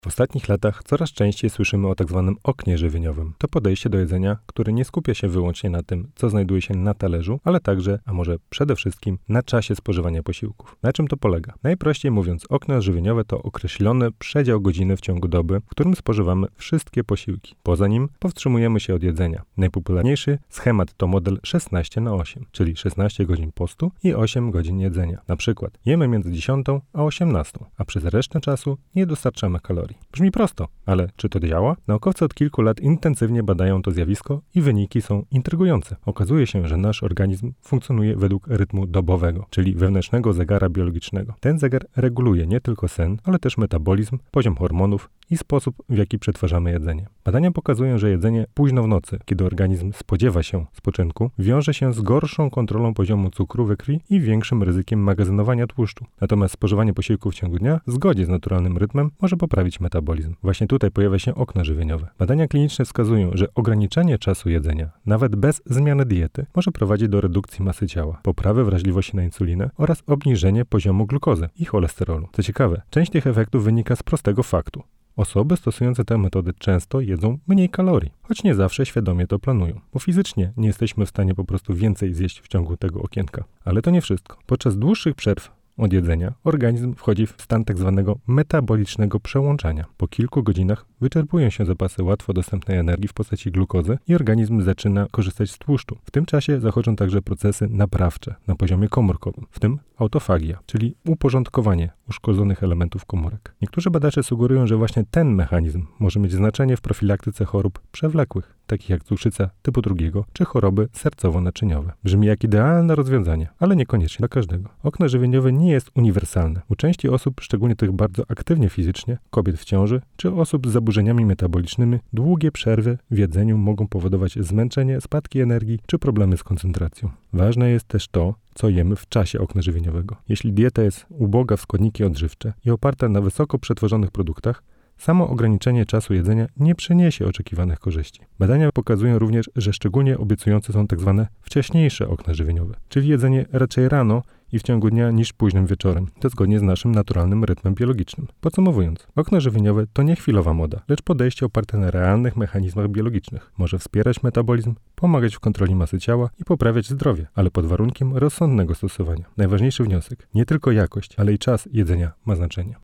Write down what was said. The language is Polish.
W ostatnich latach coraz częściej słyszymy o tzw. oknie żywieniowym. To podejście do jedzenia, które nie skupia się wyłącznie na tym, co znajduje się na talerzu, ale także, a może przede wszystkim, na czasie spożywania posiłków. Na czym to polega? Najprościej mówiąc, okno żywieniowe to określony przedział godziny w ciągu doby, w którym spożywamy wszystkie posiłki. Poza nim powstrzymujemy się od jedzenia. Najpopularniejszy schemat to model 16/8, czyli 16 godzin postu i 8 godzin jedzenia. Na przykład jemy między 10 a 18, a przez resztę czasu nie dostarczamy kalorii. Brzmi prosto, ale czy to działa? Naukowcy od kilku lat intensywnie badają to zjawisko i wyniki są intrygujące. Okazuje się, że nasz organizm funkcjonuje według rytmu dobowego, czyli wewnętrznego zegara biologicznego. Ten zegar reguluje nie tylko sen, ale też metabolizm, poziom hormonów i sposób, w jaki przetwarzamy jedzenie. Badania pokazują, że jedzenie późno w nocy, kiedy organizm spodziewa się spoczynku, wiąże się z gorszą kontrolą poziomu cukru we krwi i większym ryzykiem magazynowania tłuszczu. Natomiast spożywanie posiłków w ciągu dnia, w zgodzie z naturalnym rytmem, może poprawić metabolizm. Właśnie tutaj pojawia się okno żywieniowe. Badania kliniczne wskazują, że ograniczenie czasu jedzenia, nawet bez zmiany diety, może prowadzić do redukcji masy ciała, poprawy wrażliwości na insulinę oraz obniżenie poziomu glukozy i cholesterolu. Co ciekawe, część tych efektów wynika z prostego faktu. Osoby stosujące tę metodę często jedzą mniej kalorii, choć nie zawsze świadomie to planują, bo fizycznie nie jesteśmy w stanie po prostu więcej zjeść w ciągu tego okienka. Ale to nie wszystko. Podczas dłuższych przerw od jedzenia organizm wchodzi w stan tzw. metabolicznego przełączania. Po kilku godzinach wyczerpują się zapasy łatwo dostępnej energii w postaci glukozy i organizm zaczyna korzystać z tłuszczu. W tym czasie zachodzą także procesy naprawcze na poziomie komórkowym, w tym autofagia, czyli uporządkowanie uszkodzonych elementów komórek. Niektórzy badacze sugerują, że właśnie ten mechanizm może mieć znaczenie w profilaktyce chorób przewlekłych, takich jak cukrzyca typu 2 czy choroby sercowo-naczyniowe. Brzmi jak idealne rozwiązanie, ale niekoniecznie dla każdego. Okno żywieniowe nie jest uniwersalne. U części osób, szczególnie tych bardzo aktywnie fizycznie, kobiet w ciąży czy osób z zaburzeniami metabolicznymi, długie przerwy w jedzeniu mogą powodować zmęczenie, spadki energii czy problemy z koncentracją. Ważne jest też to, co jemy w czasie okna żywieniowego. Jeśli dieta jest uboga w składniki odżywcze i oparta na wysoko przetworzonych produktach, samo ograniczenie czasu jedzenia nie przyniesie oczekiwanych korzyści. Badania pokazują również, że szczególnie obiecujące są tzw. wcześniejsze okna żywieniowe, czyli jedzenie raczej rano i w ciągu dnia niż późnym wieczorem. To zgodnie z naszym naturalnym rytmem biologicznym. Podsumowując, okno żywieniowe to nie chwilowa moda, lecz podejście oparte na realnych mechanizmach biologicznych. Może wspierać metabolizm, pomagać w kontroli masy ciała i poprawiać zdrowie, ale pod warunkiem rozsądnego stosowania. Najważniejszy wniosek: nie tylko jakość, ale i czas jedzenia ma znaczenie.